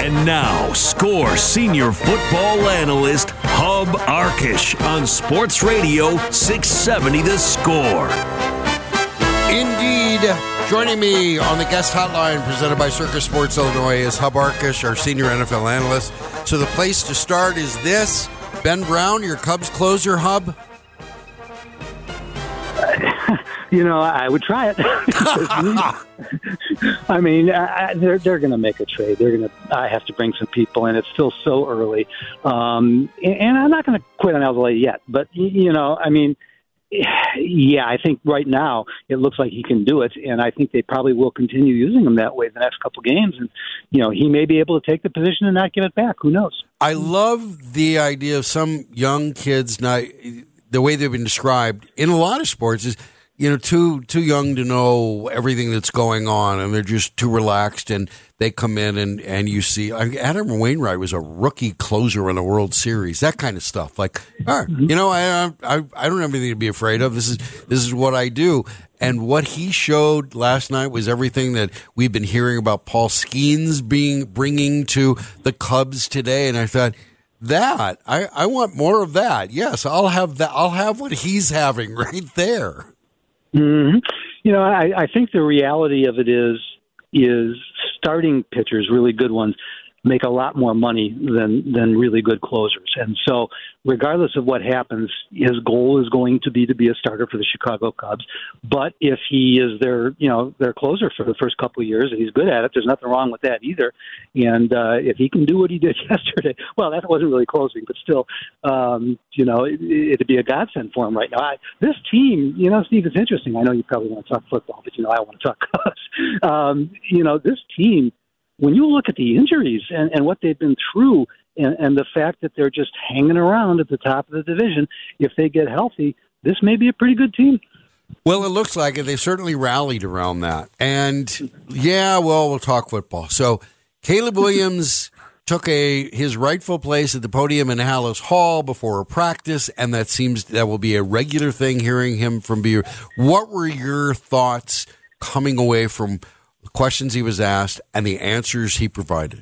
And now, Score senior football analyst Hub Arkush on Sports Radio 670 The Score. Indeed. Joining me on the guest hotline presented by Circus Sports Illinois is Hub Arkush, our senior NFL analyst. So the place to start is this. Ben Brown, your Cubs closer, Hub? I would try it. I mean, they're going to make a trade. I have to bring some people in. It's still so early. And I'm not going to quit on Alzolay yet. But, I think right now it looks like he can do it. And I think they probably will continue using him that way the next couple games. And, he may be able to take the position and not give it back. Who knows? I love the idea of some young kids, not the way they've been described in a lot of sports is, too young to know everything that's going on, and they're just too relaxed, and they come in and you see Adam Wainwright was a rookie closer in the World Series, that kind of stuff. Like, I don't have anything to be afraid of. This is what I do. And what he showed last night was everything that we've been hearing about Paul Skeens bringing to the Cubs today. And I thought, I want more of that. Yes, I'll have that. I'll have what he's having right there. Mm-hmm. I think the reality of it is starting pitchers, really good ones, make a lot more money than really good closers. And so regardless of what happens, his goal is going to be a starter for the Chicago Cubs. But if he is their closer for the first couple of years and he's good at it, there's nothing wrong with that either. And if he can do what he did yesterday, well, that wasn't really closing, but still, it'd be a godsend for him right now. This team, Steve, it's interesting. I know you probably want to talk football, but I want to talk Cubs. This team, when you look at the injuries and what they've been through and the fact that they're just hanging around at the top of the division, if they get healthy, this may be a pretty good team. Well, it looks like it. They've certainly rallied around that. And, we'll talk football. So Caleb Williams took his rightful place at the podium in Hallis Hall before a practice, and that will be a regular thing hearing him from Beer. What were your thoughts coming away from the questions he was asked and the answers he provided?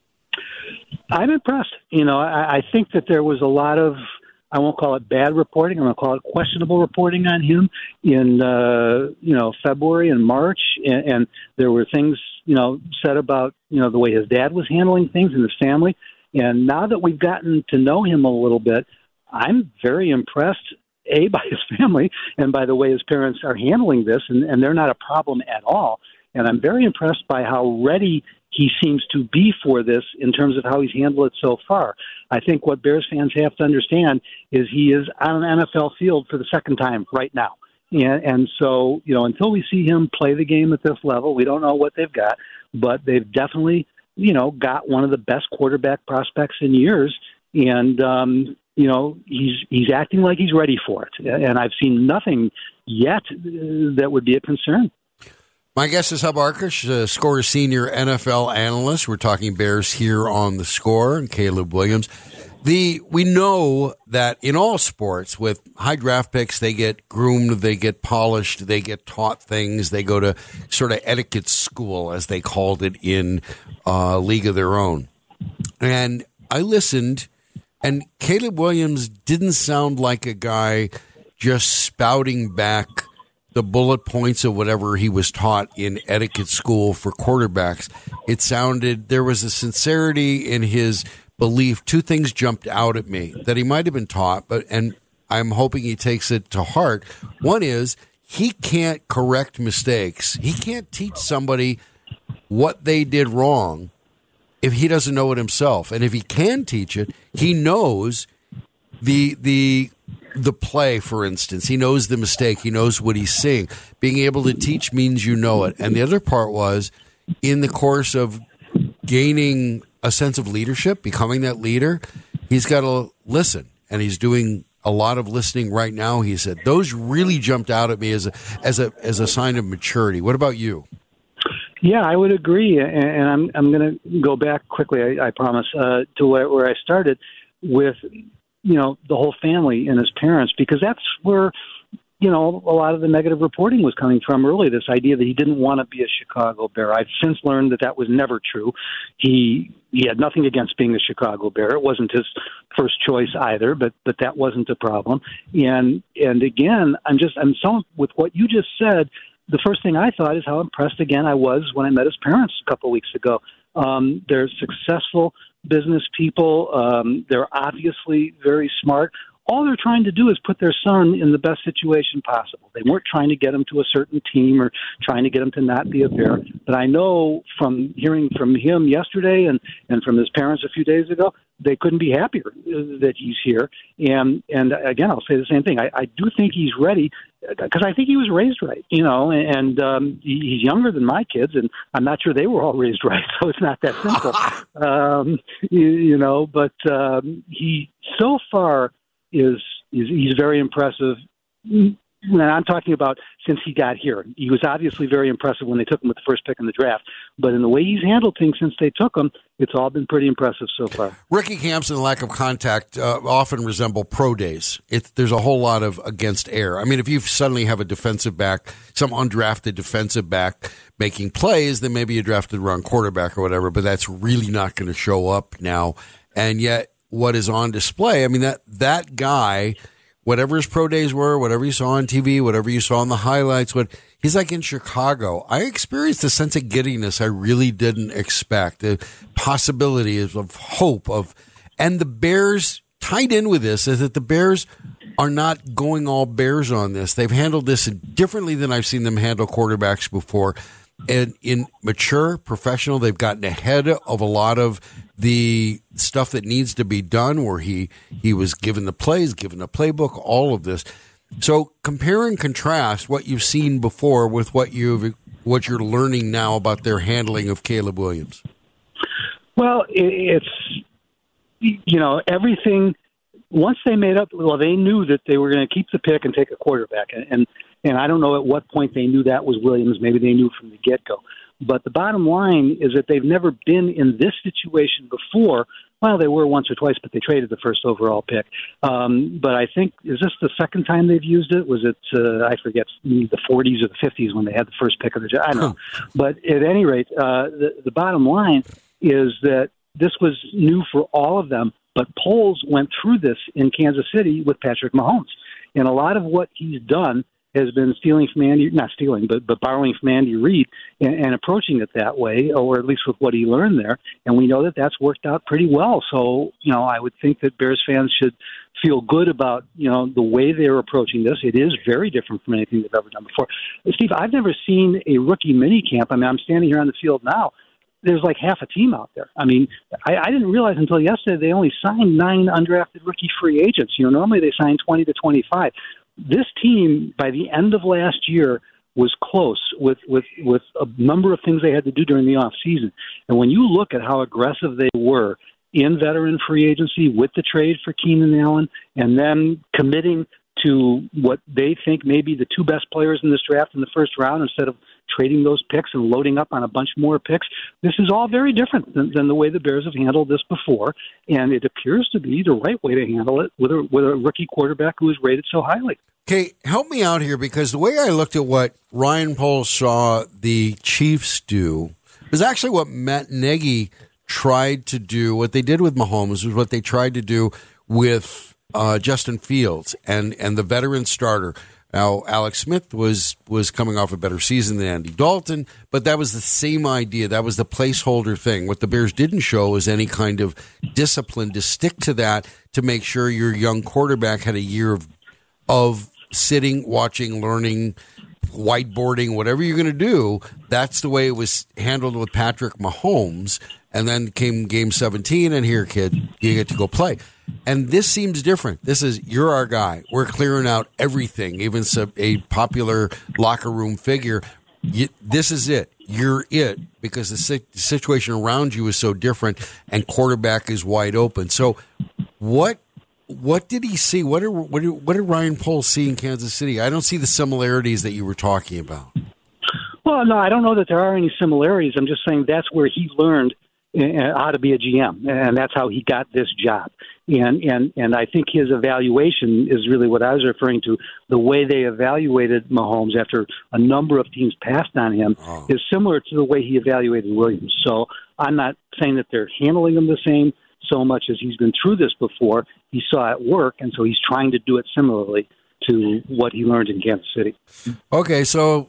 I'm impressed. I think that there was a lot of, I won't call it bad reporting, I'm going to call it questionable reporting on him in, February and March. And there were things, said about, the way his dad was handling things in his family. And now that we've gotten to know him a little bit, I'm very impressed, by his family and by the way his parents are handling this. And they're not a problem at all. And I'm very impressed by how ready he seems to be for this in terms of how he's handled it so far. I think what Bears fans have to understand is he is on an NFL field for the second time right now. And so, until we see him play the game at this level, we don't know what they've got. But they've definitely, got one of the best quarterback prospects in years. And, he's acting like he's ready for it. And I've seen nothing yet that would be a concern. My guest is Hub Arkush, Score senior NFL analyst. We're talking Bears here on The Score, and Caleb Williams. We know that in all sports, with high draft picks, they get groomed, they get polished, they get taught things, they go to sort of etiquette school, as they called it in League of Their Own. And I listened, and Caleb Williams didn't sound like a guy just spouting back the bullet points of whatever he was taught in etiquette school for quarterbacks. It sounded, there was a sincerity in his belief. Two things jumped out at me that he might have been taught, and I'm hoping he takes it to heart. One is, he can't correct mistakes. He can't teach somebody what they did wrong if he doesn't know it himself. And if he can teach it, he knows the play, for instance. He knows the mistake. He knows what he's seeing. Being able to teach means you know it. And the other part was, in the course of gaining a sense of leadership, becoming that leader, he's got to listen. And he's doing a lot of listening right now, he said. Those really jumped out at me as a sign of maturity. What about you? Yeah, I would agree. And I'm going to go back quickly, I promise, to where I started with, the whole family and his parents, because that's where a lot of the negative reporting was coming from early, this idea that he didn't want to be a Chicago Bear. I've since learned that was never true. He had nothing against being a Chicago Bear. It wasn't his first choice either, but that wasn't a problem. And again, I'm so with what you just said. The first thing I thought is how impressed again I was when I met his parents a couple of weeks ago. They're successful business people. They're obviously very smart. All they're trying to do is put their son in the best situation possible. They weren't trying to get him to a certain team or trying to get him to not be a Bear. But I know from hearing from him yesterday and from his parents a few days ago, they couldn't be happier that he's here. And again, I'll say the same thing. I do think he's ready because I think he was raised right, and he's younger than my kids, and I'm not sure they were all raised right, so it's not that simple. But he so far he's very impressive. And I'm talking about since he got here. He was obviously very impressive when they took him with the first pick in the draft. But in the way he's handled things since they took him, it's all been pretty impressive so far. Rookie camps and lack of contact often resemble pro days. There's a whole lot of against air. I mean, if you suddenly have a defensive back, some undrafted defensive back making plays, then maybe you drafted the wrong quarterback or whatever, but that's really not going to show up now. And yet what is on display, I mean, that guy, whatever his pro days were, whatever you saw on TV, whatever you saw in the highlights, he's like in Chicago. I experienced a sense of giddiness I really didn't expect. The possibilities of hope and the Bears tied in with this is that the Bears are not going all Bears on this. They've handled this differently than I've seen them handle quarterbacks before. And in mature, professional, they've gotten ahead of a lot of the stuff that needs to be done where he was given the plays, given a playbook, all of this. So compare and contrast what you've seen before with what you're learning now about their handling of Caleb Williams. Well, it's, everything, once they made up, they knew that they were going to keep the pick and take a quarterback. And I don't know at what point they knew that was Williams. Maybe they knew from the get-go. But the bottom line is that they've never been in this situation before. Well, they were once or twice, but they traded the first overall pick. But I think, is this the second time they've used it? Was it, I forget, the 40s or the 50s when they had the first pick of the draft? I don't know. But at any rate, the bottom line is that this was new for all of them. But Poles went through this in Kansas City with Patrick Mahomes. And a lot of what he's done has been but borrowing from Andy Reid and approaching it that way, or at least with what he learned there. And we know that that's worked out pretty well. So, I would think that Bears fans should feel good about, the way they're approaching this. It is very different from anything they've ever done before. Steve, I've never seen a rookie mini camp. I mean, I'm standing here on the field now. There's like half a team out there. I mean, I didn't realize until yesterday they only signed 9 undrafted rookie free agents. Normally they sign 20 to 25. This team, by the end of last year, was close with a number of things they had to do during the off season. And when you look at how aggressive they were in veteran free agency with the trade for Keenan Allen, and then committing to what they think may be the 2 best players in this draft in the first round instead of trading those picks and loading up on a bunch more picks. This is all very different than the way the Bears have handled this before, and it appears to be the right way to handle it with a rookie quarterback who is rated so highly. Okay, help me out here, because the way I looked at what Ryan Poles saw the Chiefs do was actually what Matt Nagy tried to do. What they did with Mahomes was what they tried to do with Justin Fields and the veteran starter. Now, Alex Smith was coming off a better season than Andy Dalton, but that was the same idea. That was the placeholder thing. What the Bears didn't show was any kind of discipline to stick to that, to make sure your young quarterback had a year of sitting, watching, learning, whiteboarding, whatever you're going to do. That's the way it was handled with Patrick Mahomes. And then came game 17, and here, kid, you get to go play. And this seems different. This is, you're our guy. We're clearing out everything, even a popular locker room figure. This is it. You're it, because the situation around you is so different, and quarterback is wide open. So what did he see? What did Ryan Poles see in Kansas City? I don't see the similarities that you were talking about. Well, no, I don't know that there are any similarities. I'm just saying that's where he learned how to be a GM, and that's how he got this job. And I think his evaluation is really what I was referring to. The way they evaluated Mahomes after a number of teams passed on him is similar to the way he evaluated Williams. So I'm not saying that they're handling him the same so much as he's been through this before. He saw it work, and so he's trying to do it similarly to what he learned in Kansas City. Okay, so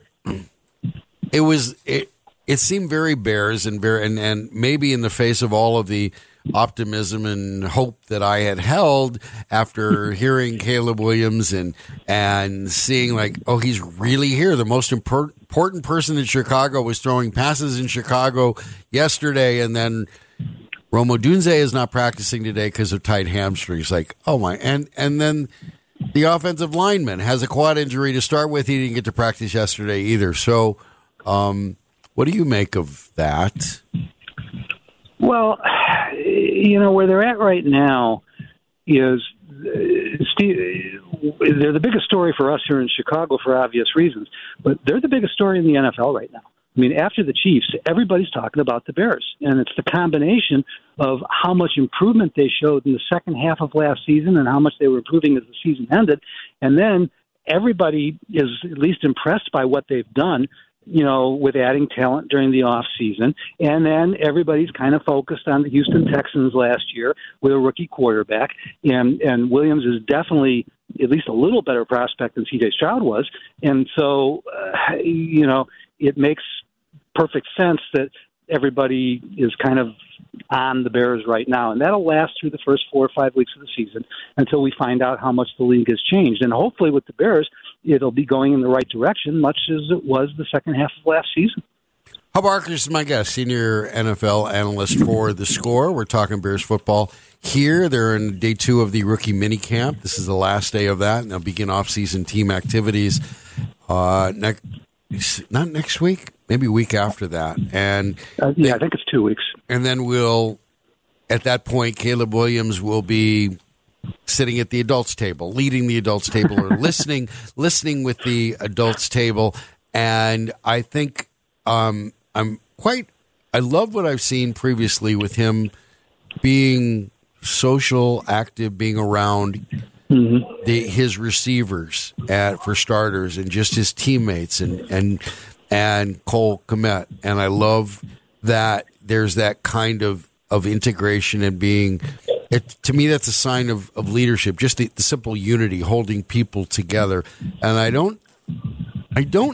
it seemed very Bears and maybe in the face of all of the optimism and hope that I had held after hearing Caleb Williams and seeing like, oh, he's really here. The most important person in Chicago was throwing passes in Chicago yesterday, and then Rome Odunze is not practicing today because of tight hamstrings. Like, oh my, and then the offensive lineman has a quad injury to start with. He didn't get to practice yesterday either. So, what do you make of that? Well, where they're at right now is, Steve, they're the biggest story for us here in Chicago for obvious reasons, but they're the biggest story in the NFL right now. I mean, after the Chiefs, everybody's talking about the Bears, and it's the combination of how much improvement they showed in the second half of last season and how much they were improving as the season ended, and then everybody is at least impressed by what they've done, with adding talent during the off season. And then everybody's kind of focused on the Houston Texans last year with a rookie quarterback. And Williams is definitely at least a little better prospect than C.J. Stroud was. And so, it makes perfect sense that everybody is kind of on the Bears right now. And that'll last through the first 4 or 5 weeks of the season until we find out how much the league has changed. And hopefully with the Bears, it'll be going in the right direction, much as it was the second half of last season. Hub Arkush is my guest, senior NFL analyst for The Score. We're talking Bears football here. They're in day 2 of the rookie minicamp. This is the last day of that, and they'll begin off-season team activities not next week, maybe week after that. And I think it's 2 weeks. And then at that point, Caleb Williams will be sitting at the adults table, leading the adults table, or listening with the adults table. And I think I love what I've seen previously with him being social, active, being around his receivers for starters, and just his teammates and Cole Kmet. And I love that there's that kind of integration and being. To me, that's a sign of leadership, just the simple unity, holding people together. And I don't know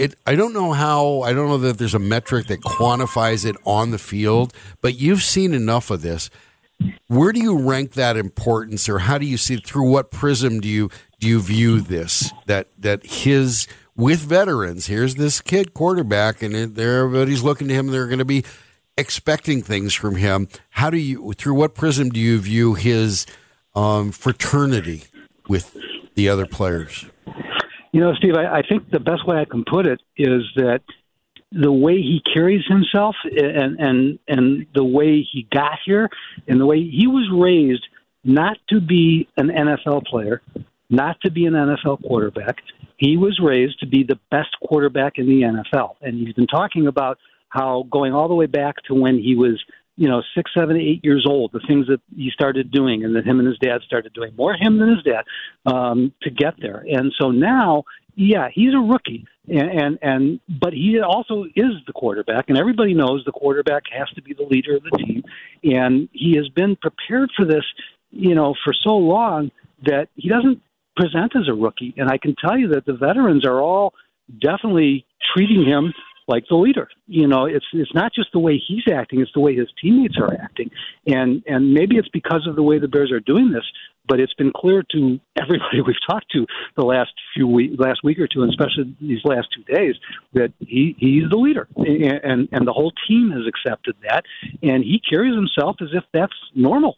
that there's a metric that quantifies it on the field, but you've seen enough of this. Where do you rank that importance, or how do you see it? Through what prism do you view this? That his, with veterans, here's this kid quarterback, and everybody's looking to him. They're going to be expecting things from him. Through what prism do you view his fraternity with the other players? Steve, I think the best way I can put it is that the way he carries himself and the way he got here and the way he was raised not to be an NFL player, not to be an NFL quarterback. He was raised to be the best quarterback in the NFL. And he's been talking about how going all the way back to when he was, 6, 7, 8 years old, the things that he started doing and that him and his dad started doing, more him than his dad, to get there. And so now, he's a rookie, but he also is the quarterback, and everybody knows the quarterback has to be the leader of the team. And he has been prepared for this, for so long that he doesn't present as a rookie. And I can tell you that the veterans are all definitely treating him like the leader. It's not just the way he's acting, it's the way his teammates are acting. And maybe it's because of the way the Bears are doing this, but it's been clear to everybody we've talked to the last week or two, and especially these last 2 days, that he's the leader. And the whole team has accepted that. And he carries himself as if that's normal,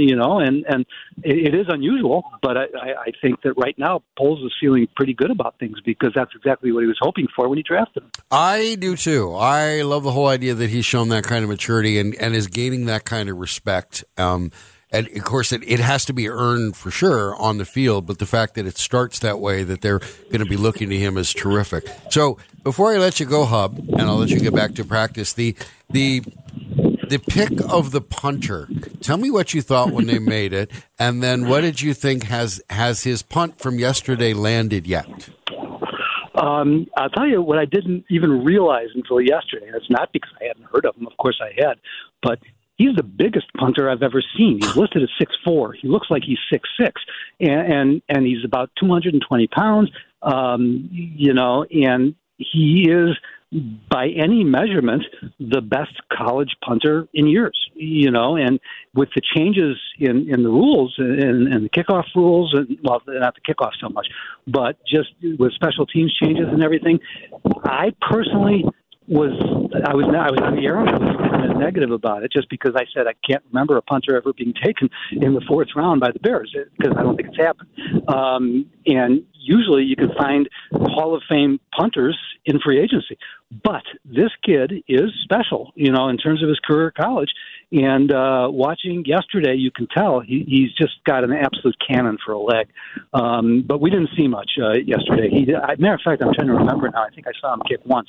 and it is unusual, but I think that right now Poles is feeling pretty good about things because that's exactly what he was hoping for when he drafted him. I do too. I love the whole idea that he's shown that kind of maturity and is gaining that kind of respect. And of course, it has to be earned for sure on the field, but the fact that it starts that way, that they're going to be looking to him, is terrific. So before I let you go, Hub, and I'll let you get back to practice, the the pick of the punter. Tell me what you thought when they made it, and then what did you think has his punt from yesterday landed yet? I'll tell you what I didn't even realize until yesterday. It's not because I hadn't heard of him. Of course I had. But he's the biggest punter I've ever seen. He's listed at 6'4". He looks like he's 6'6", and he's about 220 pounds, and he is, by any measurement, the best college punter in years, and with the changes in the rules and the kickoff rules, and well, not the kickoff so much, but just with special teams changes and everything, I personally was on the air and I was kind of negative about it just because I said I can't remember a punter ever being taken in the fourth round by the Bears because I don't think it's happened. And usually you can find Hall of Fame punters in free agency. But this kid is special, in terms of his career at college. And watching yesterday, you can tell he's just got an absolute cannon for a leg. But we didn't see much yesterday. Matter of fact, I'm trying to remember now. I think I saw him kick once.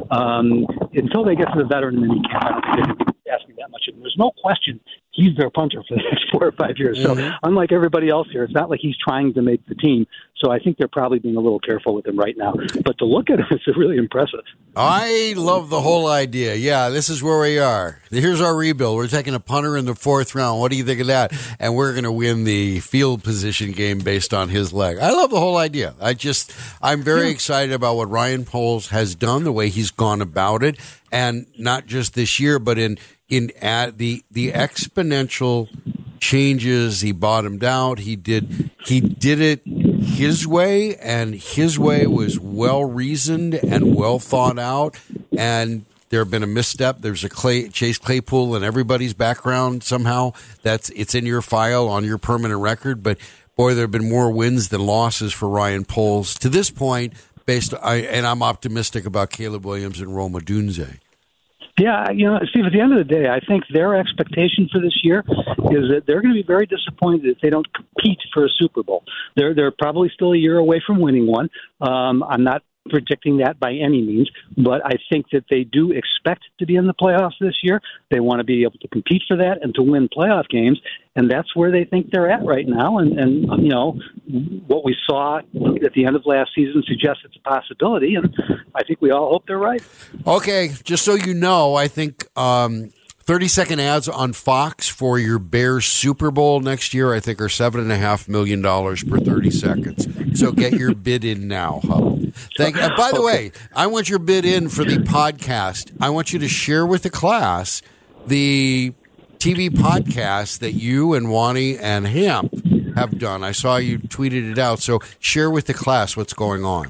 Until they get to the veteran mini camp, I don't think they're going to be asking that much. And there's no question he's their punter for the next 4 or 5 years. So unlike everybody else here, it's not like he's trying to make the team. So I think they're probably being a little careful with him right now. But to look at him, it's really impressive. I love the whole idea. Yeah, this is where we are. Here's our rebuild. We're taking a punter in the fourth round. What do you think of that? And we're going to win the field position game based on his leg. I love the whole idea. I'm very excited about what Ryan Poles has done, the way he's gone about it, and not just this year, but in the exponential changes. He bottomed out. He did it his way, and his way was well reasoned and well thought out. And there have been a misstep. There's a Chase Claypool in everybody's background somehow. It's in your file on your permanent record. But boy, there have been more wins than losses for Ryan Poles to this point. And I'm optimistic about Caleb Williams and Rome Odunze. Yeah, Steve, at the end of the day, I think their expectation for this year is that they're going to be very disappointed if they don't compete for a Super Bowl. They're probably still a year away from winning one. I'm not predicting that by any means, but I think that they do expect to be in the playoffs this year. They want to be able to compete for that and to win playoff games, and that's where they think they're at right now. And what we saw at the end of last season suggests it's a possibility, and I think we all hope they're right. Okay, just so you know, I think 30-second ads on Fox for your Bears Super Bowl next year, I think, are $7.5 million per 30 seconds. So get your bid in now, Hub. By the way, I want your bid in for the podcast. I want you to share with the class the TV podcast that you and Wani and Hamp have done. I saw you tweeted it out. So share with the class what's going on.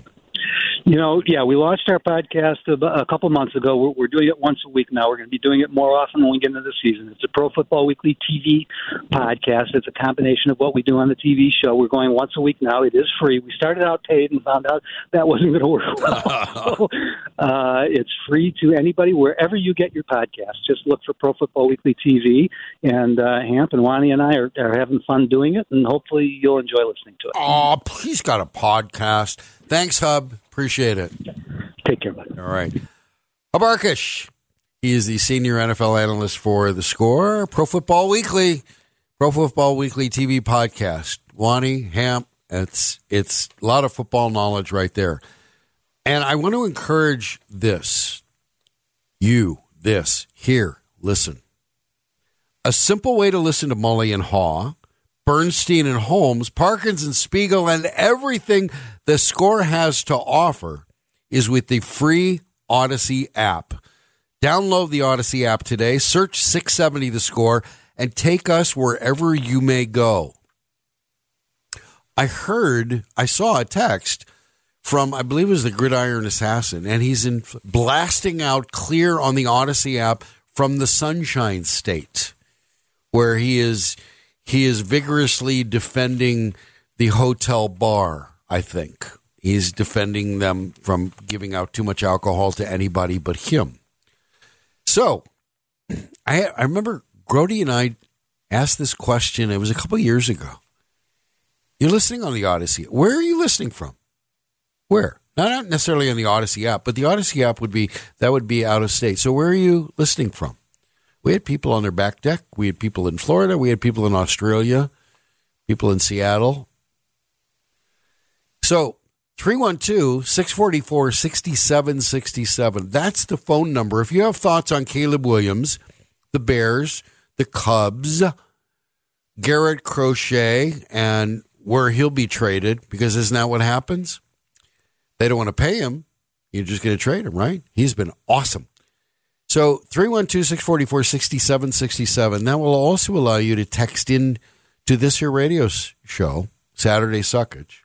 We launched our podcast a couple months ago. We're doing it once a week now. We're going to be doing it more often when we get into the season. It's a Pro Football Weekly TV podcast. It's a combination of what we do on the TV show. We're going once a week now. It is free. We started out paid and found out that wasn't going to work well. So, it's free to anybody wherever you get your podcast. Just look for Pro Football Weekly TV, and Hamp and Wani and I are having fun doing it, and hopefully you'll enjoy listening to it. Oh, he's got a podcast. Thanks, Hub. Appreciate it. Take care, buddy. All right. Hub Arkush. He is the senior NFL analyst for The Score, Pro Football Weekly TV podcast. Wani, Hamp, it's a lot of football knowledge right there. And I want to encourage this. Here, listen. A simple way to listen to Mully and Haw, Bernstein and Holmes, Parkins and Spiegel, and everything The Score has to offer is with the free Odyssey app. Download the Odyssey app today, search 670 The Score, and take us wherever you may go. I saw a text from, I believe it was the Gridiron Assassin, and he's blasting out clear on the Odyssey app from the Sunshine State, where he is vigorously defending the hotel bar, I think. He's defending them from giving out too much alcohol to anybody but him. So, I remember Grody and I asked this question. It was a couple years ago. You're listening on the Odyssey. Where are you listening from? Where? Not necessarily on the Odyssey app, but the Odyssey app would be out of state. So where are you listening from? We had people on their back deck. We had people in Florida. We had people in Australia, people in Seattle. So 312-644-6767. That's the phone number. If you have thoughts on Caleb Williams, the Bears, the Cubs, Garrett Crochet, and where he'll be traded, because isn't that what happens? They don't want to pay him. You're just going to trade him, right? He's been awesome. So 312-644-6767. That will also allow you to text in to this here radio show, Saturday Suckage,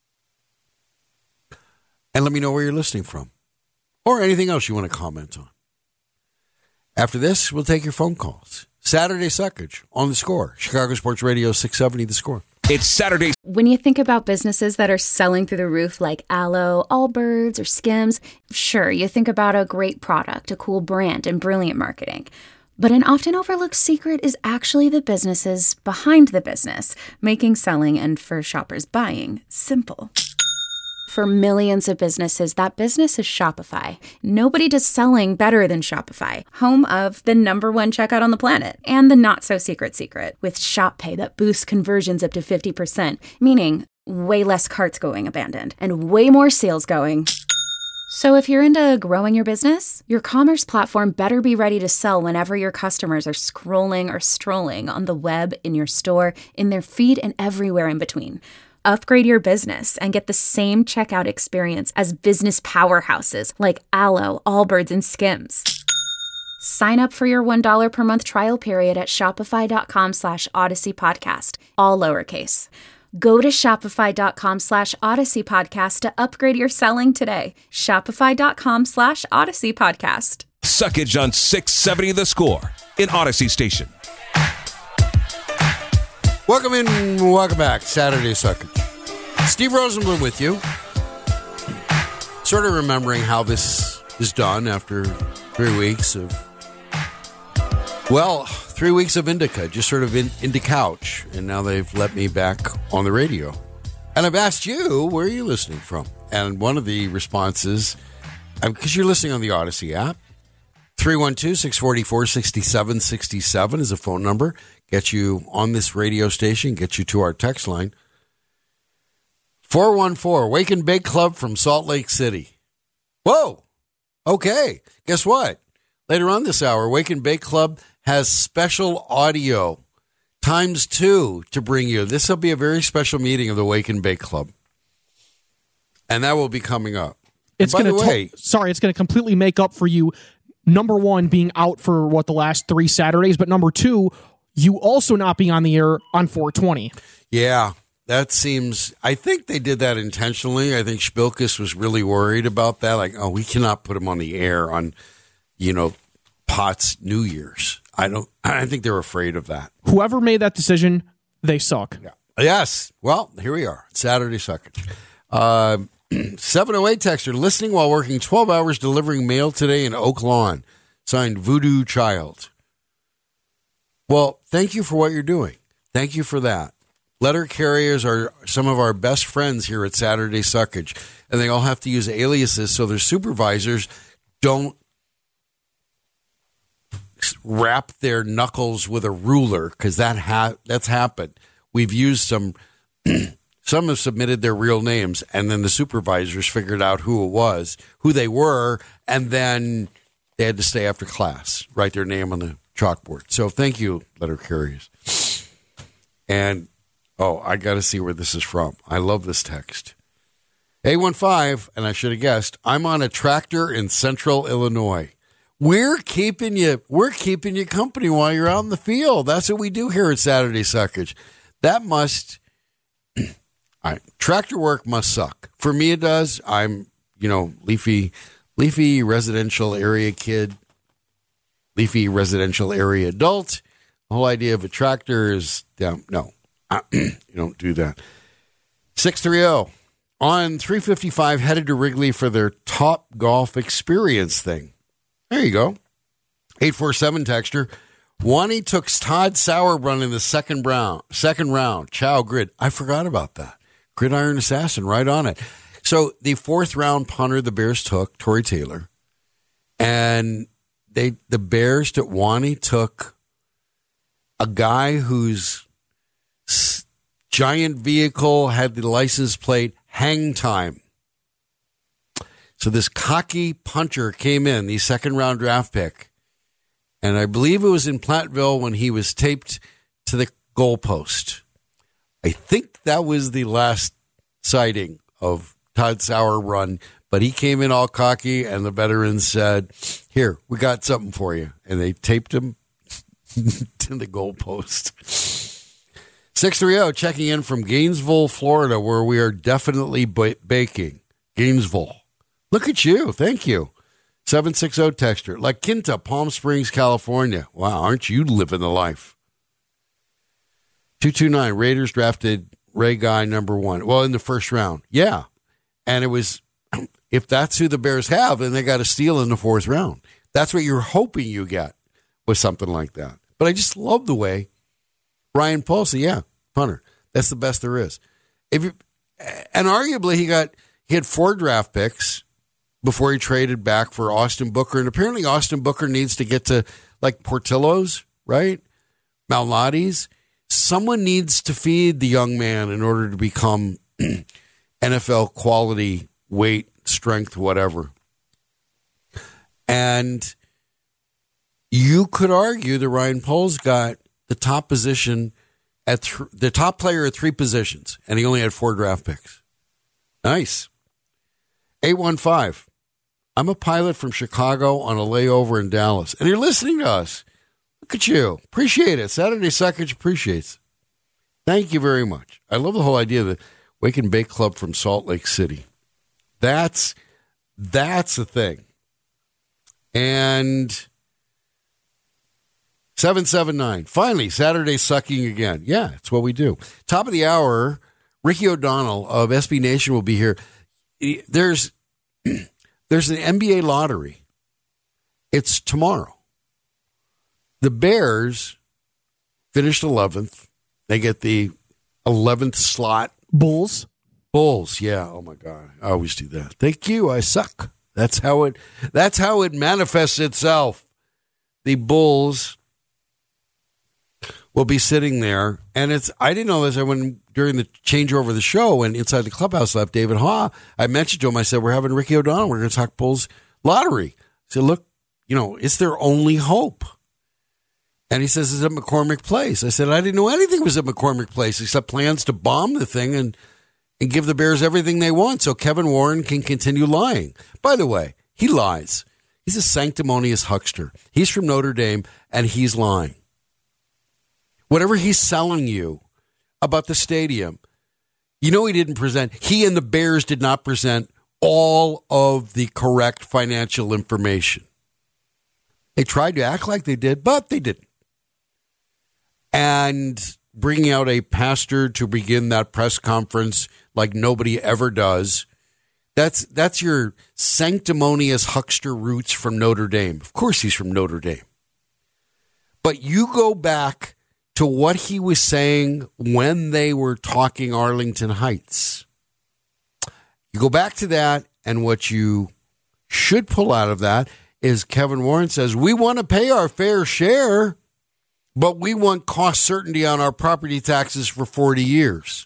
and let me know where you're listening from or anything else you want to comment on. After this, we'll take your phone calls. Saturday Suckage on The Score. Chicago Sports Radio 670 The Score. It's Saturday. When you think about businesses that are selling through the roof like Aloe, Allbirds, or Skims, sure, you think about a great product, a cool brand, and brilliant marketing. But an often overlooked secret is actually the businesses behind the business, making selling and, for shoppers, buying simple. For millions of businesses, that business is Shopify. Nobody does selling better than Shopify, home of the #1 checkout on the planet, and the not-so-secret secret, with Shop Pay that boosts conversions up to 50%, meaning way less carts going abandoned, and way more sales going. So if you're into growing your business, your commerce platform better be ready to sell whenever your customers are scrolling or strolling on the web, in your store, in their feed, and everywhere in between. Upgrade your business and get the same checkout experience as business powerhouses like Aloe, Allbirds, and Skims. Sign up for your $1 per month trial period at shopify.com/Odyssey Podcast, all lowercase. Go to shopify.com /Odyssey Podcast to upgrade your selling today. Shopify.com/Odyssey Podcast. Suckage on 670 The Score in Odyssey Station. Welcome in, welcome back. Saturday Suckage. Steve Rosenbloom with you. Sort of remembering how this is done after 3 weeks of, 3 weeks of Indica, just sort of into couch. And now they've let me back on the radio. And I've asked you, where are you listening from? And one of the responses, because you're listening on the Odyssey app, 312-644-6767 is a phone number. Get you on this radio station, get you to our text line. 414, Wake and Bake Club from Salt Lake City. Whoa! Okay, guess what? Later on this hour, Wake and Bake Club has special audio ×2 to bring you. This will be a very special meeting of the Wake and Bake Club. And that will be coming up. It's going to completely make up for you, number one, being out for the last 3 Saturdays, but number two, you also not being on the air on 420. Yeah, that seems, I think they did that intentionally. I think Spilkus was really worried about that. Like, we cannot put him on the air on, Potts New Year's. I think they're afraid of that. Whoever made that decision, they suck. Yeah. Yes. Well, here we are. Saturday Suckage. 708 texter, listening while working 12 hours delivering mail today in Oak Lawn. Signed Voodoo Child. Well, thank you for what you're doing. Thank you for that. Letter carriers are some of our best friends here at Saturday Suckage, and they all have to use aliases so their supervisors don't wrap their knuckles with a ruler, because that's happened. We've used some have submitted their real names, and then the supervisors figured out who they were, and then they had to stay after class, write their name on the chalkboard. So thank you, letter carriers. And, I got to see where this is from. I love this text. A15, and I should have guessed, I'm on a tractor in central Illinois. We're keeping you company while you're out in the field. That's what we do here at Saturday Suckage. That must, tractor work must suck. For me, it does. I'm, leafy residential area kid, leafy residential area adult. The whole idea of a tractor is, no, you don't do that. 630 on 355 headed to Wrigley for their Top Golf Experience thing. There you go. 847 texter. Wani took Todd Sauerbrunn in the second round. Chow Grid. I forgot about that. Gridiron Assassin, right on it. So the 4th round punter the Bears took, Torrey Taylor. And the Bears at Wani took a guy whose giant vehicle had the license plate hang time. So this cocky punter came in, the second-round draft pick, and I believe it was in Platteville when he was taped to the goalpost. I think that was the last sighting of Todd Sauer run, but he came in all cocky, and the veterans said, "Here, we got something for you," and they taped him to the goalpost. 630 checking in from Gainesville, Florida, where we are definitely baking. Gainesville. Look at you. Thank you. 760 texter. La Quinta, Palm Springs, California. Wow, aren't you living the life? 229, Raiders drafted Ray Guy #1. Well, in the first round. Yeah. And it was, if that's who the Bears have, then they got to steal in the fourth round. That's what you're hoping you get with something like that. But I just love the way Ryan Paulson, yeah, punter. That's the best there is. And arguably he had 4 draft picks before he traded back for Austin Booker. And apparently Austin Booker needs to get to like Portillo's, right? Malnati's. Someone needs to feed the young man in order to become NFL quality, weight, strength, whatever. And you could argue that Ryan Poles got the top position at the top player at 3 positions, and he only had 4 draft picks. Nice. 815. I'm a pilot from Chicago on a layover in Dallas, and you're listening to us. Look at you. Appreciate it. Saturday Suckage appreciates. Thank you very much. I love the whole idea of the Wake and Bake Club from Salt Lake City. That's a thing. And 779. Finally, Saturday sucking again. Yeah, it's what we do. Top of the hour, Ricky O'Donnell of SB Nation will be here. There's an NBA lottery. It's tomorrow. The Bears finished 11th. They get the 11th slot. Bulls, yeah. Oh my God, I always do that. Thank you. I suck. That's how it manifests itself. The Bulls will be sitting there, and I didn't know this. I went during the changeover of the show, and inside the clubhouse left David Haw. I mentioned to him. I said, "We're having Ricky O'Donnell. We're going to talk Bulls lottery." I said, "Look, it's their only hope." And he says, "It's at McCormick Place." I said, "I didn't know anything was at McCormick Place except plans to bomb the thing and give the Bears everything they want so Kevin Warren can continue lying." By the way, he lies. He's a sanctimonious huckster. He's from Notre Dame, and he's lying. Whatever he's selling you about the stadium, he didn't present. He and the Bears did not present all of the correct financial information. They tried to act like they did, but they didn't. And bringing out a pastor to begin that press conference like nobody ever does, that's your sanctimonious huckster roots from Notre Dame. Of course he's from Notre Dame. But you go back to what he was saying when they were talking Arlington Heights. You go back to that, and what you should pull out of that is Kevin Warren says, we want to pay our fair share, but we want cost certainty on our property taxes for 40 years.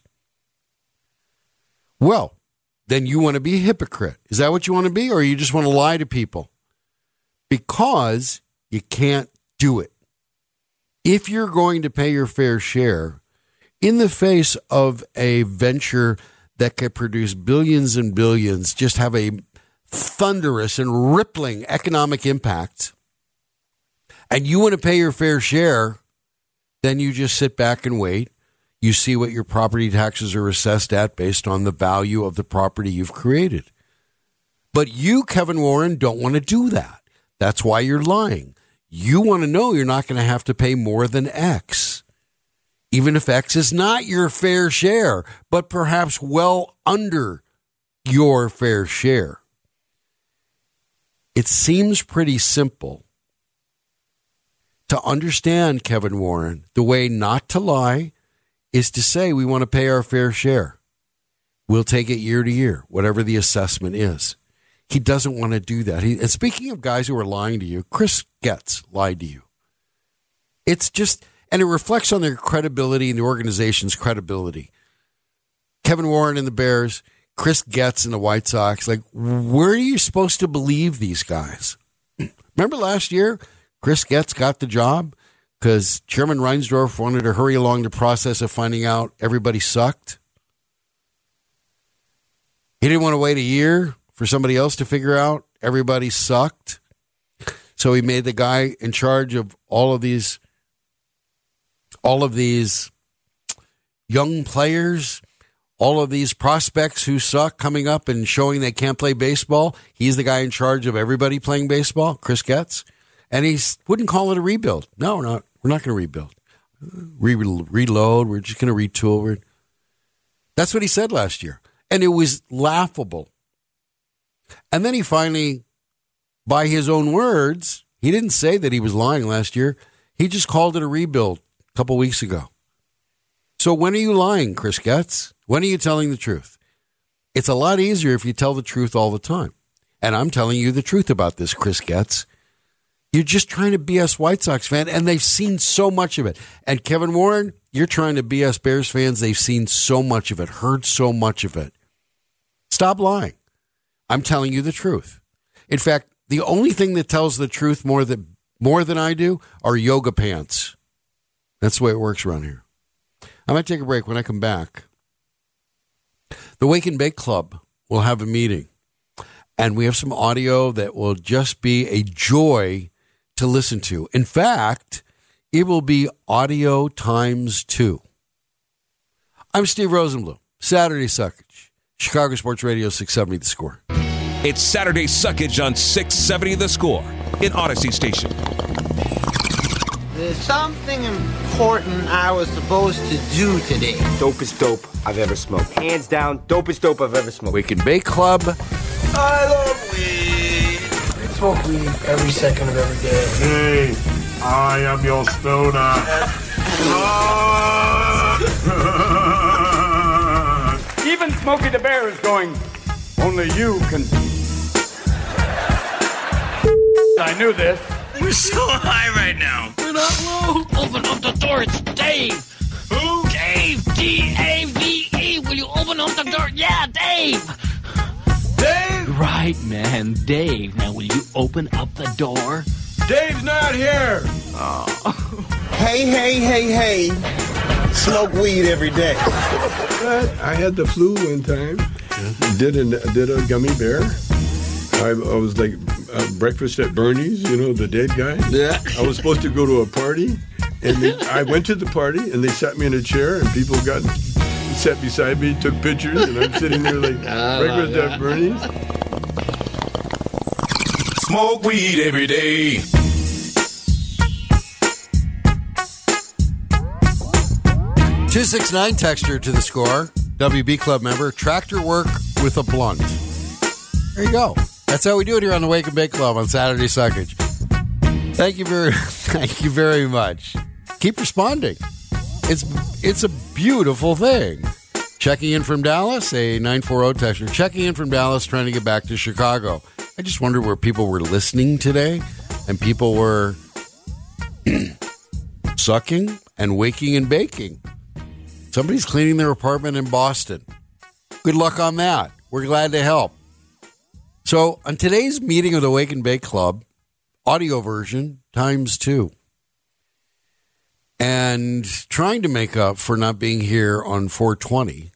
Well, then you want to be a hypocrite. Is that what you want to be, or you just want to lie to people? Because you can't do it. If you're going to pay your fair share in the face of a venture that could produce billions and billions, just have a thunderous and rippling economic impact, and you want to pay your fair share, then you just sit back and wait. You see what your property taxes are assessed at based on the value of the property you've created. But you, Kevin Warren, don't want to do that. That's why you're lying. You want to know you're not going to have to pay more than X, even if X is not your fair share, but perhaps well under your fair share. It seems pretty simple to understand, Kevin Warren. The way not to lie is to say we want to pay our fair share. We'll take it year to year, whatever the assessment is. He doesn't want to do that. And speaking of guys who are lying to you, Chris Getz lied to you. It's just, and it reflects on their credibility and the organization's credibility. Kevin Warren and the Bears, Chris Getz and the White Sox. Like, where are you supposed to believe these guys? Remember last year, Chris Getz got the job because Chairman Reinsdorf wanted to hurry along the process of finding out everybody sucked. He didn't want to wait a year for somebody else to figure out everybody sucked. So he made the guy in charge of all of these young players, all of these prospects who suck coming up and showing they can't play baseball. He's the guy in charge of everybody playing baseball, Chris Getz. And he wouldn't call it a rebuild. No, we're not going to rebuild. Reload. We're just going to retool. That's what he said last year. And it was laughable. And then he finally, by his own words, he didn't say that he was lying last year. He just called it a rebuild a couple weeks ago. So when are you lying, Chris Getz? When are you telling the truth? It's a lot easier if you tell the truth all the time. And I'm telling you the truth about this, Chris Getz. You're just trying to BS White Sox fan, and they've seen so much of it. And Kevin Warren, you're trying to BS Bears fans. They've seen so much of it, heard so much of it. Stop lying. I'm telling you the truth. In fact, the only thing that tells the truth more than I do are yoga pants. That's the way it works around here. I might take a break. When I come back, the Wake and Bake Club will have a meeting, and we have some audio that will just be a joy to listen to. In fact, it will be audio times 2. I'm Steve Rosenblum, Saturday Suckage, Chicago Sports Radio 670 The Score. It's Saturday Suckage on 670 The Score in Odyssey Station. There's something important I was supposed to do today. Dopest dope I've ever smoked. Hands down, dopest dope I've ever smoked. Wake and Bake Club. I love weed. I smoke weed every second of every day. Hey, I am your stoner. Even Smokey the Bear is going, only you can. I knew this. We're so high right now. We're not low. Open up the door. It's Dave. Who? Dave. D-A-V-E. Will you open up the door? Yeah, Dave. Dave? Right, man. Dave. Now, will you open up the door? Dave's not here. Oh. Hey. Smoke weed every day. I had the flu one time. Did a gummy bear. I was like breakfast at Bernie's, the dead guy. Yeah. I was supposed to go to a party, and I went to the party, and they sat me in a chair, and people sat beside me, took pictures, and I'm sitting there like breakfast at Bernie's. Smoke weed every day. $269 texture to The Score. WB Club member. Tractor work with a blunt. There you go. That's how we do it here on the Wake and Bake Club on Saturday Suckage. Thank you very much. Keep responding. It's a beautiful thing. Checking in from Dallas, a 940 texture. Checking in from Dallas, trying to get back to Chicago. I just wondered where people were listening today, and people were sucking and waking and baking. Somebody's cleaning their apartment in Boston. Good luck on that. We're glad to help. So on today's meeting of the Wake and Bake Club, audio version times 2. And trying to make up for not being here on 420,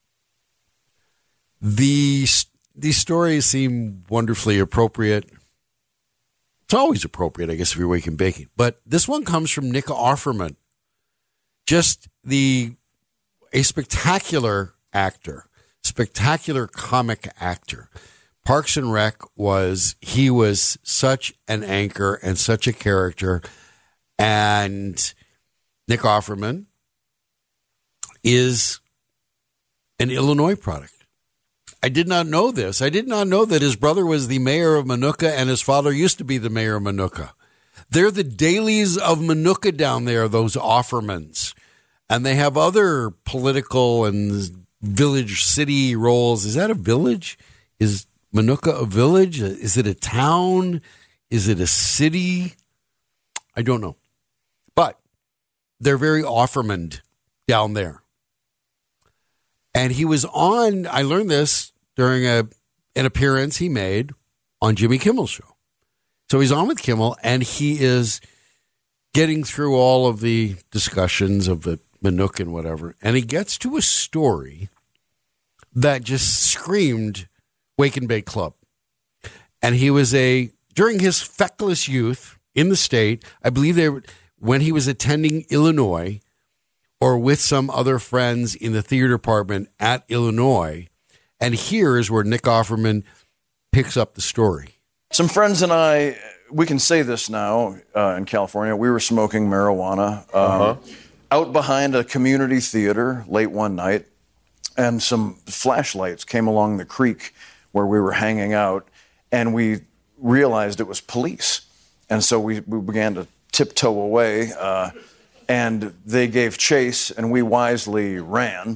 these stories seem wonderfully appropriate. It's always appropriate, I guess, if you're Wake and Baking. But this one comes from Nick Offerman. Just a spectacular actor, spectacular comic actor. Parks and Rec he was such an anchor and such a character. And Nick Offerman is an Illinois product. I did not know this. I did not know that his brother was the mayor of Minooka and his father used to be the mayor of Minooka. They're the dailies of Minooka down there, those Offermans. And they have other political and village city roles. Is that a village? Minooka a village? Is it a town? Is it a city? I don't know. But they're very Offerman down there. And he was on, I learned this during an appearance he made on Jimmy Kimmel's show. So he's on with Kimmel, and he is getting through all of the discussions of the Minook and whatever, and he gets to a story that just screamed Wake and Bake Club. And he was during his feckless youth in the state, I believe when he was attending Illinois or with some other friends in the theater department at Illinois, and here is where Nick Offerman picks up the story. Some friends and I, we can say this now in California, we were smoking marijuana out behind a community theater late one night, and some flashlights came along the creek where we were hanging out, and we realized it was police. And so we began to tiptoe away, and they gave chase, and we wisely ran.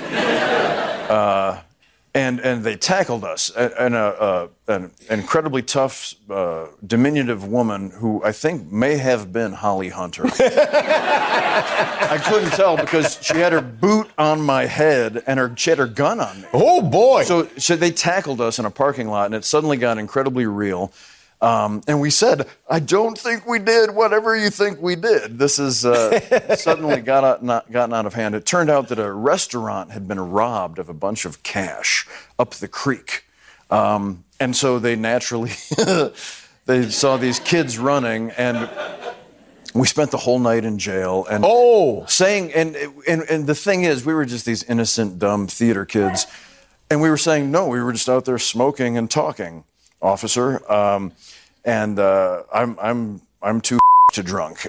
And they tackled us, and an incredibly tough, diminutive woman who I think may have been Holly Hunter. I couldn't tell because she had her boot on my head and she had her gun on me. Oh, boy. So they tackled us in a parking lot, and it suddenly got incredibly real. And we said, I don't think we did whatever you think we did. This is suddenly gotten out of hand. It turned out that a restaurant had been robbed of a bunch of cash up the creek. And so they naturally, they saw these kids running, and we spent the whole night in jail. And saying, and the thing is, we were just these innocent, dumb theater kids. And we were saying, no, we were just out there smoking and talking, officer. And I'm too to drunk.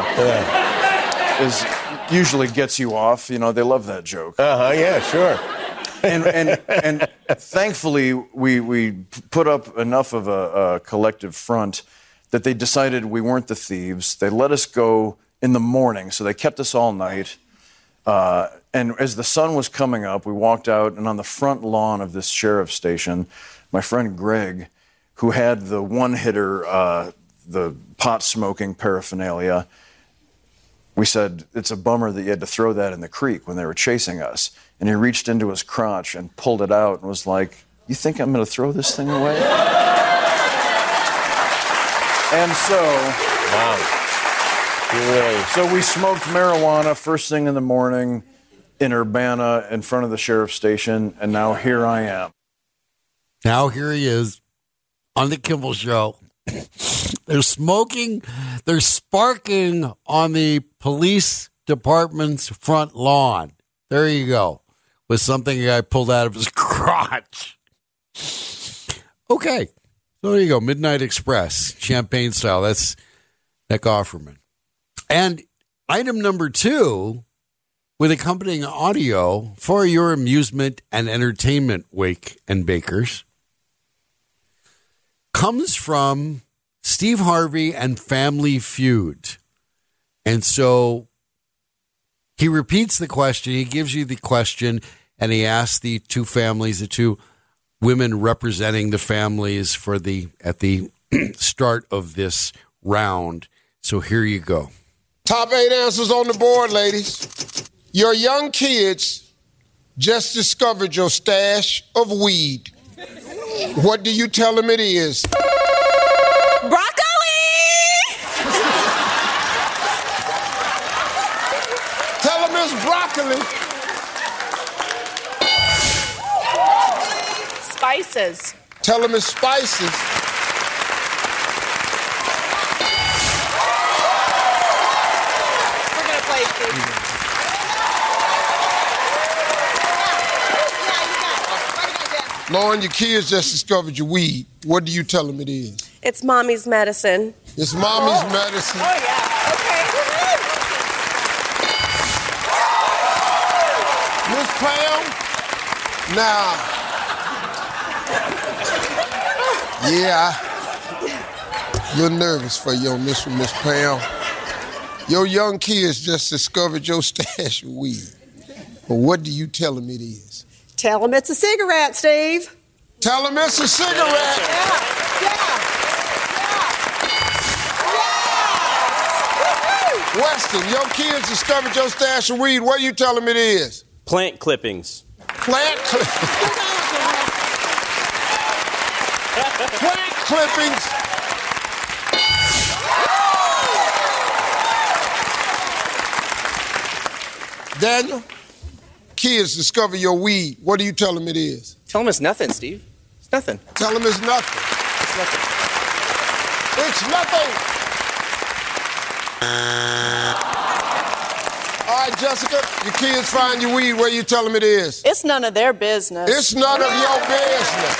Is usually gets you off. You know, they love that joke. Yeah, sure. And thankfully we put up enough of a collective front that they decided we weren't the thieves. They let us go in the morning, so they kept us all night. And as the sun was coming up, we walked out, and on the front lawn of this sheriff's station, my friend Greg, who had the one-hitter, the pot-smoking paraphernalia, we said, it's a bummer that you had to throw that in the creek when they were chasing us. And he reached into his crotch and pulled it out and was like, you think I'm going to throw this thing away? And so... Wow. Really? So we smoked marijuana first thing in the morning in Urbana in front of the sheriff's station, and now here I am. Now here he is on the Kimmel Show. They're smoking, they're sparking on the police department's front lawn. There you go. With something a guy pulled out of his crotch. Okay. So there you go. Midnight Express, champagne style. That's Nick Offerman. And item number 2, with accompanying audio for your amusement and entertainment, Wake and Bakers, comes from Steve Harvey and Family Feud. And so he repeats the question. He gives you the question, and he asks the two families, the two women representing the families at the start of this round. So here you go. Top 8 answers on the board, ladies. Your young kids just discovered your stash of weed. What do you tell them it is? Broccoli! Tell them it's broccoli. Spices. Tell them it's spices. We're going to play Steve. Lauren, your kids just discovered your weed. What do you tell them it is? It's mommy's medicine. It's mommy's medicine. Oh, yeah. Okay. Miss Pam, now, yeah, a little nervous for you on this one, Miss Pam. Your young kids just discovered your stash of weed. But what do you tell them it is? Tell them it's a cigarette, Steve. Tell them it's a cigarette. Weston, your kids discovered your stash of weed. What do you tell them it is? Plant clippings. Plant clippings. Plant clippings. Daniel, kids discover your weed. What do you tell them it is? Tell them it's nothing, Steve. It's nothing. Tell them it's nothing. It's nothing. It's nothing. All right, Jessica, your kids find your weed. What do you tell them it is? It's none of their business. It's none of your business.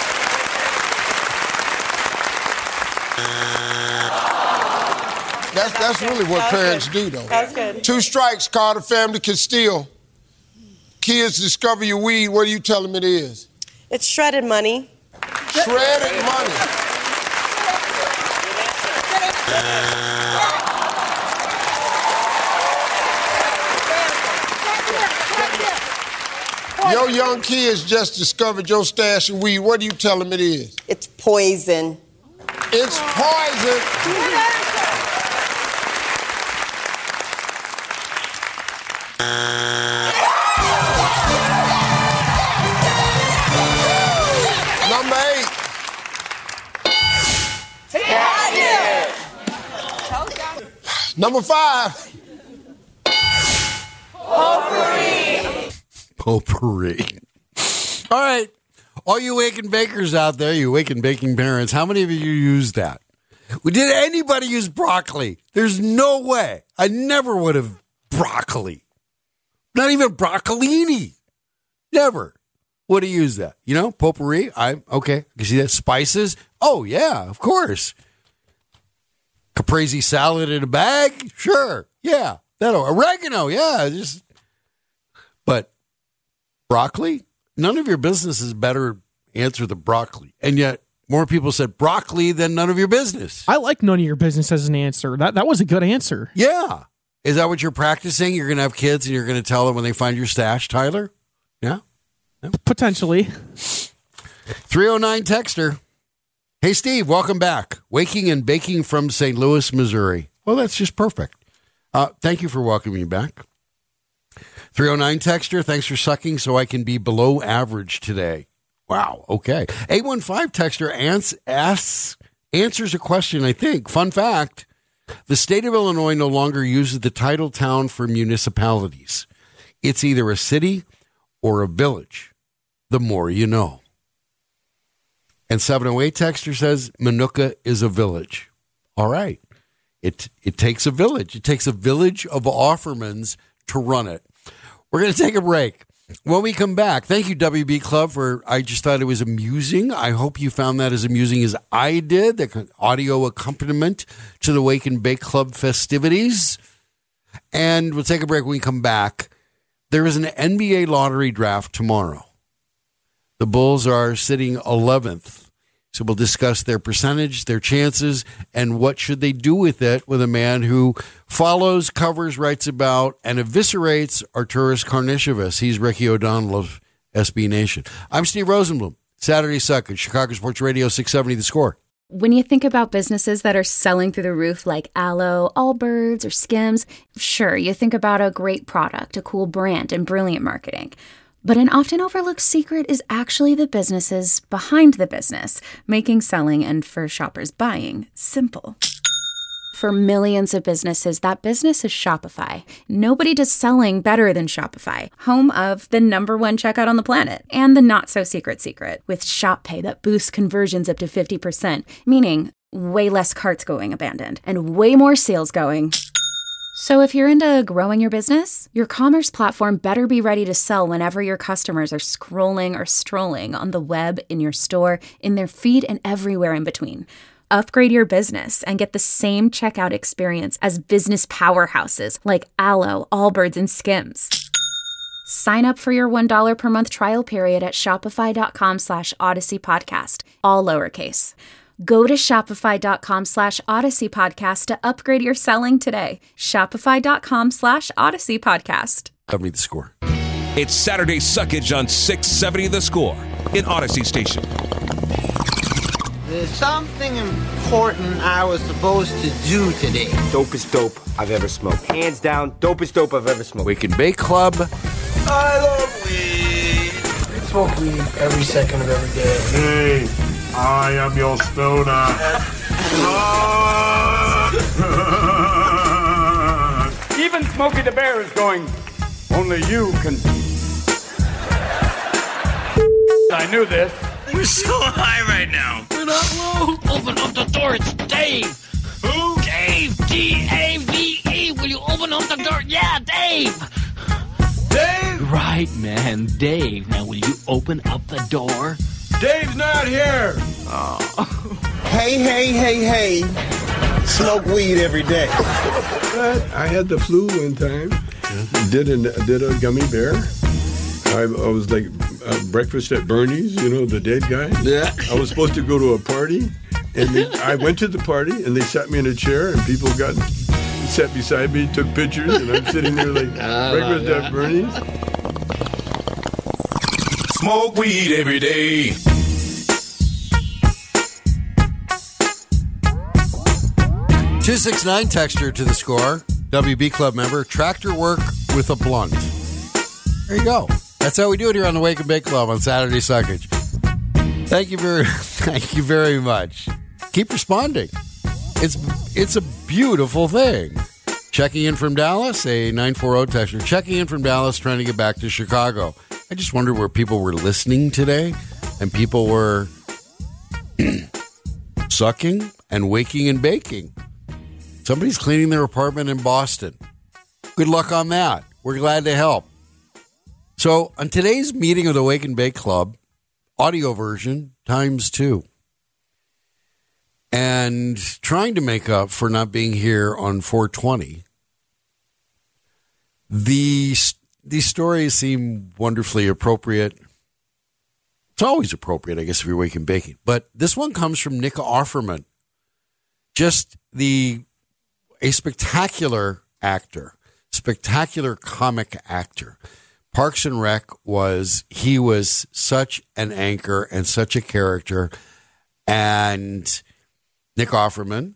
That's really what parents do, though. That's good. 2 strikes, Carter family can steal. Kids discover your weed. What do you tell them it is? It's shredded money. Shredded money. Your young kids just discovered your stash of weed. What do you tell them it is? It's poison. It's poison. Number 8. Number 5. Potpourri. All right. All you wake and bakers out there, you wake and baking parents, how many of you use that? Did anybody use broccoli? There's no way. I never would have broccoli. Not even broccolini. Never would have used that. You know, potpourri. Okay. You see that? Spices. Oh, yeah, of course. Caprese salad in a bag. Sure. Yeah. Oregano. Yeah. But broccoli? None of your business is better answer than broccoli. And yet more people said broccoli than none of your business. I like none of your business as an answer. That was a good answer. Yeah. Is that what you're practicing? You're going to have kids and you're going to tell them when they find your stash, Tyler? Yeah? Potentially. 309 texter. Hey, Steve, welcome back. Waking and baking from St. Louis, Missouri. Well, that's just perfect. Thank you for welcoming me back. 309 texter, thanks for sucking so I can be below average today. Wow, okay. 815 texter answers a question, I think. Fun fact, the state of Illinois no longer uses the title town for municipalities. It's either a city or a village. The more you know. And 708 texter says Minooka is a village. All right. It takes a village. It takes a village of Offermans to run it. We're going to take a break. When we come back, thank you, WB Club, I just thought it was amusing. I hope you found that as amusing as I did, the audio accompaniment to the Wake and Bake Club festivities. And we'll take a break when we come back. There is an NBA lottery draft tomorrow. The Bulls are sitting 11th. So we'll discuss their percentage, their chances, and what should they do with it with a man who follows, covers, writes about, and eviscerates Arturas Karnisovas. He's Ricky O'Donnell of SB Nation. I'm Steve Rosenblum. Saturday Suckage, Chicago Sports Radio 670 The Score. When you think about businesses that are selling through the roof like Aloe, Allbirds, or Skims, sure, you think about a great product, a cool brand, and brilliant marketing. But an often overlooked secret is actually the businesses behind the business, making selling and for shoppers buying simple. For millions of businesses, that business is Shopify. Nobody does selling better than Shopify, home of the #1 checkout on the planet and the not-so-secret secret with Shop Pay that boosts conversions up to 50%, meaning way less carts going abandoned and way more sales going. So if you're into growing your business, your commerce platform better be ready to sell whenever your customers are scrolling or strolling on the web, in your store, in their feed, and everywhere in between. Upgrade your business and get the same checkout experience as business powerhouses like Aloe, Allbirds, and Skims. Sign up for your $1 per month trial period at shopify.com/Odyssey Podcast, all lowercase. Go to shopify.com/Odyssey Podcast to upgrade your selling today. Shopify.com/Odyssey Podcast. Cover The Score. It's Saturday Suckage on 670 The Score in Odyssey Station. There's something important I was supposed to do today. Dopest dope I've ever smoked. Hands down, dopest dope I've ever smoked. Wake and Bake Club. I love weed. I smoke weed every second of every day. Hey, I am your stoner. Even Smokey the Bear is going, only you can. I knew this. We're so high right now. We're not low. Open up the door. It's Dave. Who? Dave. D-A-V-E. Will you open up the door? Yeah, Dave. Dave? Right, man. Dave. Now, will you open up the door? Dave's not here. Oh. Hey. Smoke weed every day. I had the flu one time. Did a gummy bear. I was like breakfast at Bernie's, the dead guy. Yeah. I was supposed to go to a party, and I went to the party, and they sat me in a chair, and people sat beside me, took pictures, and I'm sitting there like breakfast at Bernie's. Smoke weed every day. $269 texture to the score. WB Club member. Tractor work with a blunt. There you go. That's how we do it here on the Wake and Bake Club on Saturday Suckage. Thank you very much. Keep responding. It's a beautiful thing. Checking in from Dallas, a 940 texture. Checking in from Dallas, trying to get back to Chicago. I just wondered where people were listening today, and people were sucking and waking and baking. Somebody's cleaning their apartment in Boston. Good luck on that. We're glad to help. So on today's meeting of the Wake and Bake Club, audio version times 2. And trying to make up for not being here on 420, these stories seem wonderfully appropriate. It's always appropriate, I guess, if you're Wake and Baking. But this one comes from Nick Offerman. Just a spectacular actor, spectacular comic actor. Parks and Rec he was such an anchor and such a character. And Nick Offerman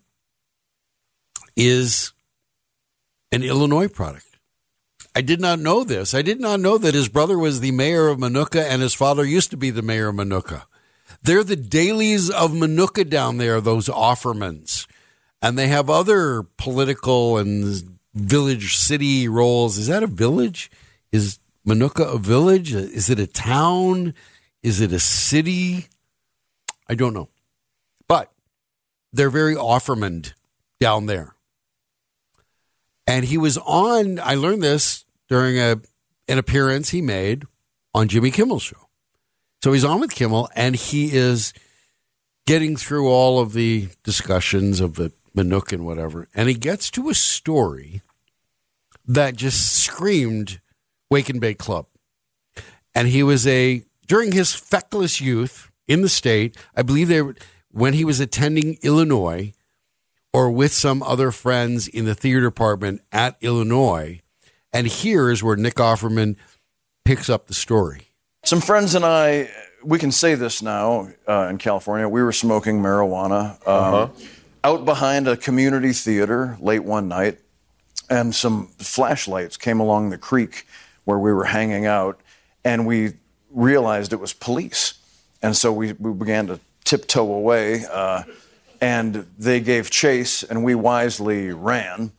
is an Illinois product. I did not know this. I did not know that his brother was the mayor of Minooka and his father used to be the mayor of Minooka. They're the dailies of Minooka down there, those Offermans. And they have other political and village city roles. Is that a village? Is Minooka a village? Is it a town? Is it a city? I don't know. But they're very Offerman down there. And he was on, I learned this during an appearance he made on Jimmy Kimmel's show. So he's on with Kimmel, and he is getting through all of the discussions of the Minooka and whatever. And he gets to a story that just screamed Wake and Bake Club. And he was during his feckless youth in the state, I believe when he was attending Illinois or with some other friends in the theater department at Illinois. And here is where Nick Offerman picks up the story. Some friends and I, we can say this now in California, we were smoking marijuana out behind a community theater late one night, and some flashlights came along the creek where we were hanging out, and we realized it was police. And so we began to tiptoe away, and they gave chase, and we wisely ran.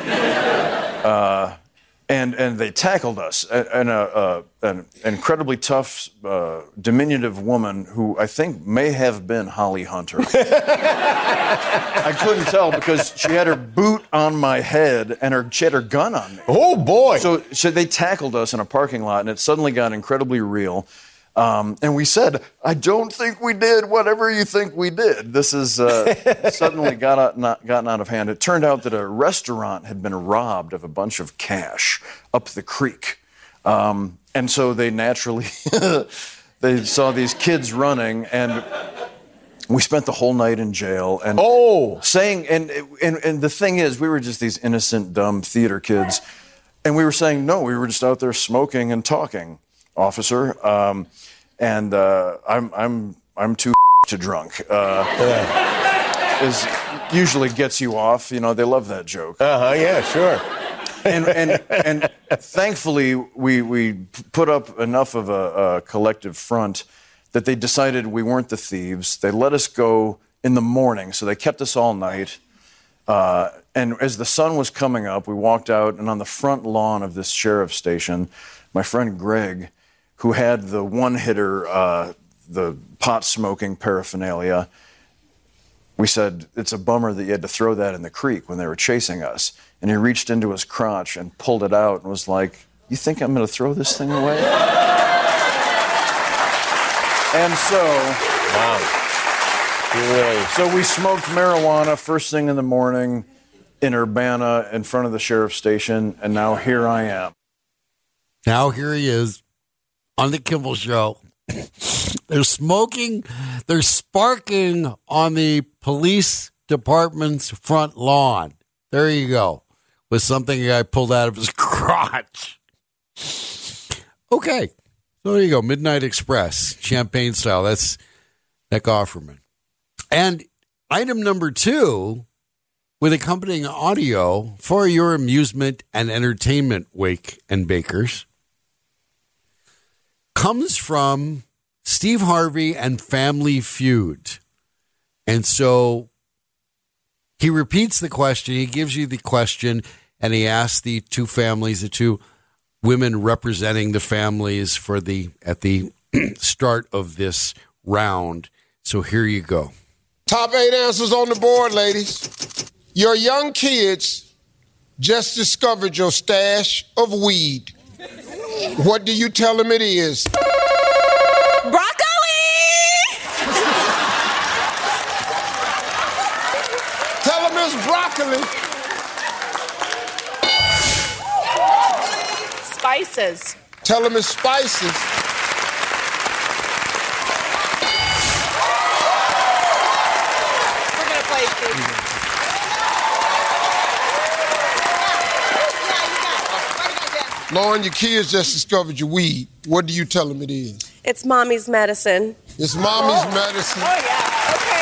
And they tackled us, and an incredibly tough, diminutive woman who I think may have been Holly Hunter. I couldn't tell because she had her boot on my head and she had her gun on me. Oh, boy. So they tackled us in a parking lot, and it suddenly got incredibly real. And we said, I don't think we did whatever you think we did. This is suddenly gotten out of hand. It turned out that a restaurant had been robbed of a bunch of cash up the creek. And so they naturally, they saw these kids running, and we spent the whole night in jail. And saying, and the thing is, we were just these innocent, dumb theater kids. And we were saying, no, we were just out there smoking and talking, officer. And I'm too to drunk is usually gets you off. You know, they love that joke. Yeah, sure. And thankfully, we put up enough of a collective front that they decided we weren't the thieves. They let us go in the morning, so they kept us all night. And as the sun was coming up, we walked out, and on the front lawn of this sheriff's station, my friend Greg, who had the one-hitter, the pot-smoking paraphernalia, we said, it's a bummer that you had to throw that in the creek when they were chasing us. And he reached into his crotch and pulled it out and was like, you think I'm going to throw this thing away? And so... Wow. Really? So we smoked marijuana first thing in the morning in Urbana in front of the sheriff's station, and now here I am. Now here he is on the Kimmel Show. They're smoking, they're sparking on the police department's front lawn. There you go. With something a guy pulled out of his crotch. Okay. So there you go. Midnight Express, champagne style. That's Nick Offerman. And item number 2, with accompanying audio for your amusement and entertainment, Wake and Bakers, comes from Steve Harvey and Family Feud. And so he repeats the question. He gives you the question, and he asks the two families, the two women representing the families at the start of this round. So here you go. Top 8 answers on the board, ladies. Your young kids just discovered your stash of weed. What do you tell them it is? Broccoli! Tell them it's broccoli. Spices. Tell them it's spices. We're going to play, Steve. Lauren, your kids just discovered your weed. What do you tell them it is? It's mommy's medicine. It's mommy's medicine. Oh, yeah. Okay.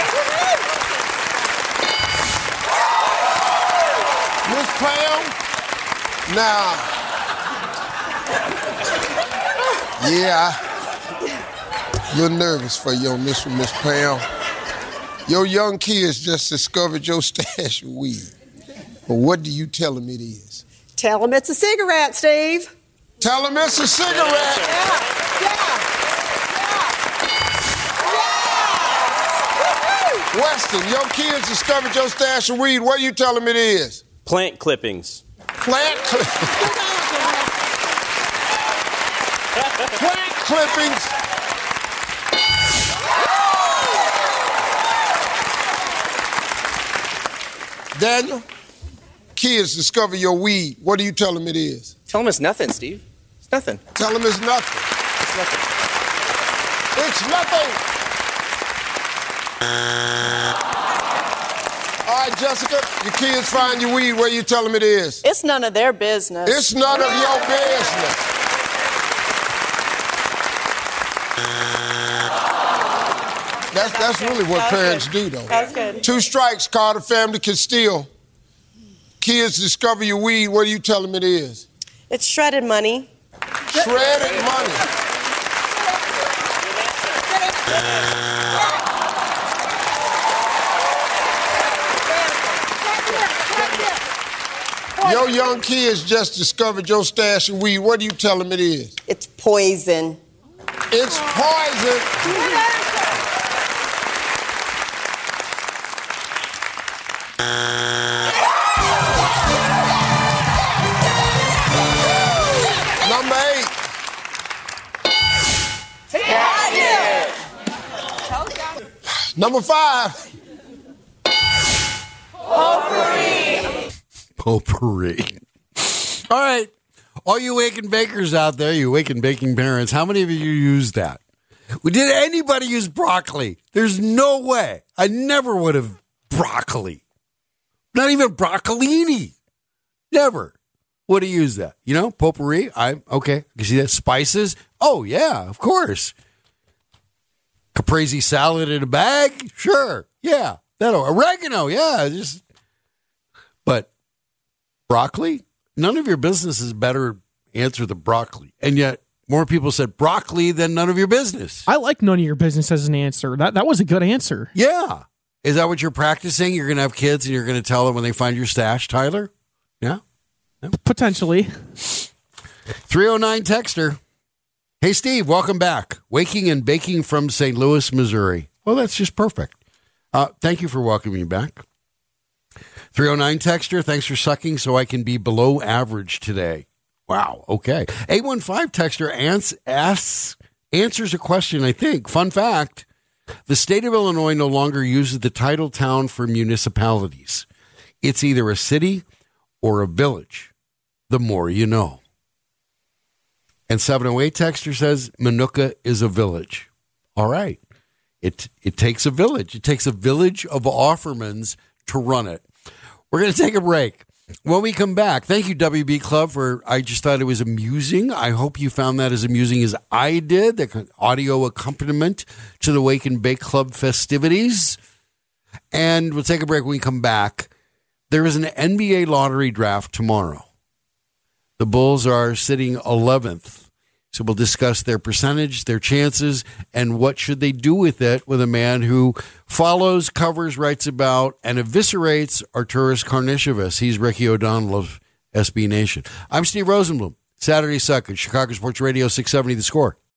Miss Pam? Now. Yeah, a little nervous for you on this one, Miss Pam. Your young kids just discovered your stash of weed. But what do you tell them it is? Tell them it's a cigarette, Steve. Tell them it's a cigarette. Weston, your kids discovered your stash of weed. What do you tell them it is? Plant clippings. Plant clippings. Plant clippings. Daniel, kids discover your weed. What do you tell them it is? Tell them it's nothing, Steve. It's nothing. Tell them it's nothing. It's nothing. It's nothing. All right, Jessica, your kids find your weed. What do you tell them it is? It's none of their business. It's none of your business. That's really what parents do, though. That's good. 2 strikes, Carter family can steal. Kids discover your weed. What do you tell them it is? It's shredded money. Shredded money. Your young kids just discovered your stash of weed. What do you tell them it is? It's poison. It's poison. Number 8. Number 5. Potpourri. All right. All you Wake and Bakers out there, you Wake and Baking parents, how many of you used that? Did anybody use broccoli? There's no way. I never would have broccoli. Not even broccolini. Never would have used that. You know, potpourri. Okay. You see that? Spices. Oh, yeah, of course. caprese salad in a bag? Sure. Yeah. Oregano. Yeah. But broccoli? None of your businesses better answer the broccoli. And yet more people said broccoli than none of your business. I like none of your business as an answer. That was a good answer. Yeah. Is that what you're practicing? You're going to have kids and you're going to tell them when they find your stash, Tyler? Yeah? Potentially. 309 texter. Hey, Steve, welcome back. Waking and baking from St. Louis, Missouri. Well, that's just perfect. Thank you for welcoming me back. 309 texter, thanks for sucking so I can be below average today. Wow, okay. 815 texter answers a question, I think. Fun fact, the state of Illinois no longer uses the title town for municipalities. It's either a city or a village. The more you know. And 708 texter says Minooka is a village. All right. It takes a village. It takes a village of Offermans to run it. We're going to take a break. When we come back, thank you, WB Club, I just thought it was amusing. I hope you found that as amusing as I did, the audio accompaniment to the Wake and Bake Club festivities. And we'll take a break when we come back. There is an NBA lottery draft tomorrow. The Bulls are sitting 11th. So we'll discuss their percentage, their chances, and what should they do with it with a man who follows, covers, writes about, and eviscerates Arturas Karnisovas. He's Ricky O'Donnell of SB Nation. I'm Steve Rosenblum. Saturday Suckage, Chicago Sports Radio 670 The Score.